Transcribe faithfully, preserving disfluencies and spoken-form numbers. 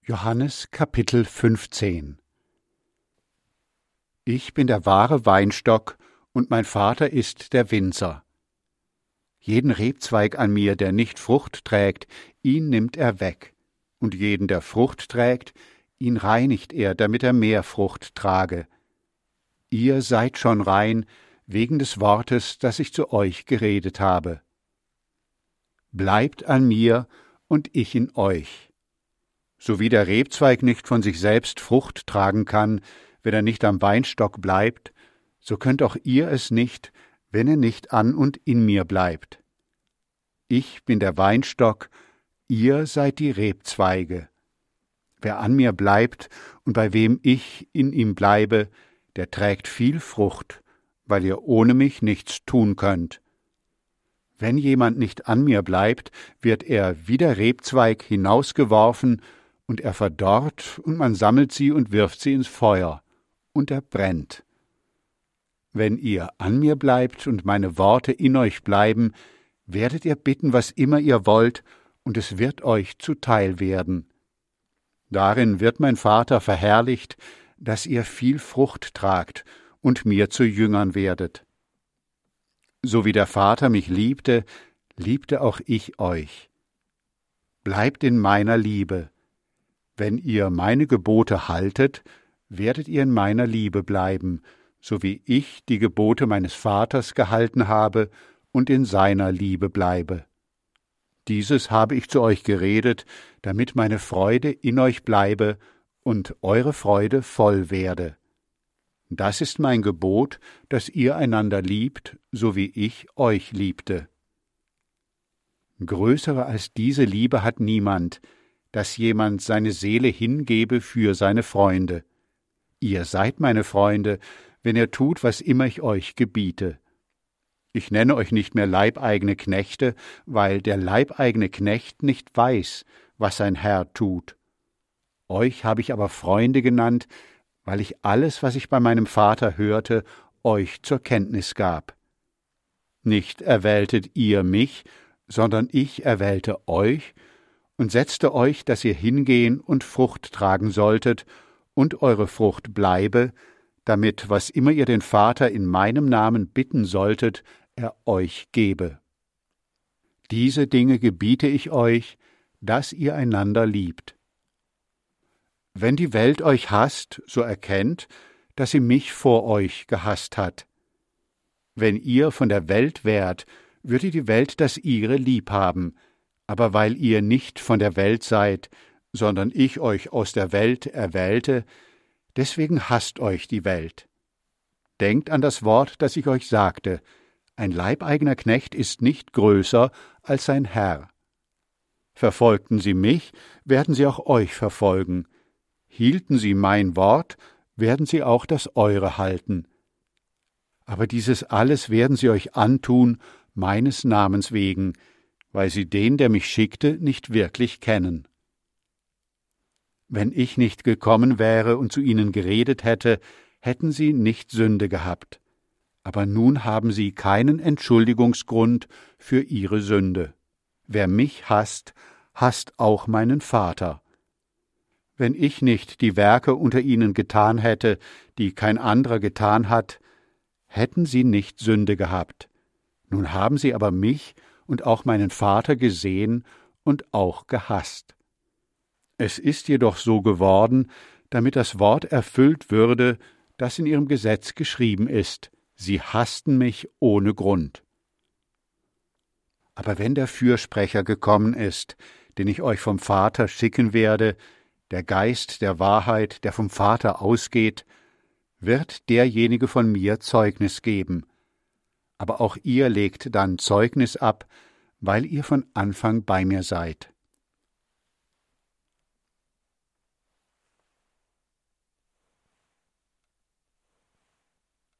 Johannes Kapitel fünfzehn. Ich bin der wahre Weinstock, und mein Vater ist der Winzer. Jeden Rebzweig an mir, der nicht Frucht trägt, ihn nimmt er weg, und jeden, der Frucht trägt, ihn reinigt er, damit er mehr Frucht trage. Ihr seid schon rein, wegen des Wortes, das ich zu euch geredet habe. Bleibt an mir, und ich in euch. So wie der Rebzweig nicht von sich selbst Frucht tragen kann, wenn er nicht am Weinstock bleibt, so könnt auch ihr es nicht, wenn er nicht an und in mir bleibt. Ich bin der Weinstock, ihr seid die Rebzweige. Wer an mir bleibt und bei wem ich in ihm bleibe, der trägt viel Frucht, weil ihr ohne mich nichts tun könnt. Wenn jemand nicht an mir bleibt, wird er wie der Rebzweig hinausgeworfen, und er verdorrt, und man sammelt sie und wirft sie ins Feuer, und er brennt. Wenn ihr an mir bleibt und meine Worte in euch bleiben, werdet ihr bitten, was immer ihr wollt, und es wird euch zuteil werden. Darin wird mein Vater verherrlicht, dass ihr viel Frucht tragt und mir zu Jüngern werdet. So wie der Vater mich liebte, liebte auch ich euch. Bleibt in meiner Liebe. Wenn ihr meine Gebote haltet, werdet ihr in meiner Liebe bleiben, so wie ich die Gebote meines Vaters gehalten habe und in seiner Liebe bleibe. Dieses habe ich zu euch geredet, damit meine Freude in euch bleibe und eure Freude voll werde. Das ist mein Gebot, dass ihr einander liebt, so wie ich euch liebte. Größere als diese Liebe hat niemand, dass jemand seine Seele hingebe für seine Freunde. Ihr seid meine Freunde, wenn ihr tut, was immer ich euch gebiete. Ich nenne euch nicht mehr leibeigene Knechte, weil der leibeigene Knecht nicht weiß, was sein Herr tut. Euch habe ich aber Freunde genannt, weil ich alles, was ich bei meinem Vater hörte, euch zur Kenntnis gab. Nicht erwähltet ihr mich, sondern ich erwählte euch und setzte euch, dass ihr hingehen und Frucht tragen solltet und eure Frucht bleibe, damit, was immer ihr den Vater in meinem Namen bitten solltet, er euch gebe. Diese Dinge gebiete ich euch, dass ihr einander liebt. Wenn die Welt euch hasst, so erkennt, dass sie mich vor euch gehasst hat. Wenn ihr von der Welt wärt, würde die Welt das ihre lieb haben, aber weil ihr nicht von der Welt seid, sondern ich euch aus der Welt erwählte, deswegen hasst euch die Welt. Denkt an das Wort, das ich euch sagte, ein leibeigener Knecht ist nicht größer als sein Herr. Verfolgten sie mich, werden sie auch euch verfolgen. Hielten sie mein Wort, werden sie auch das eure halten. Aber dieses alles werden sie euch antun, meines Namens wegen, weil sie den, der mich schickte, nicht wirklich kennen. Wenn ich nicht gekommen wäre und zu ihnen geredet hätte, hätten sie nicht Sünde gehabt. Aber nun haben sie keinen Entschuldigungsgrund für ihre Sünde. Wer mich hasst, hasst auch meinen Vater. Wenn ich nicht die Werke unter ihnen getan hätte, die kein anderer getan hat, hätten sie nicht Sünde gehabt. Nun haben sie aber mich und auch meinen Vater gesehen und auch gehasst. Es ist jedoch so geworden, damit das Wort erfüllt würde, das in ihrem Gesetz geschrieben ist, sie hassten mich ohne Grund. Aber wenn der Fürsprecher gekommen ist, den ich euch vom Vater schicken werde, der Geist der Wahrheit, der vom Vater ausgeht, wird derjenige von mir Zeugnis geben. Aber auch ihr legt dann Zeugnis ab, weil ihr von Anfang bei mir seid.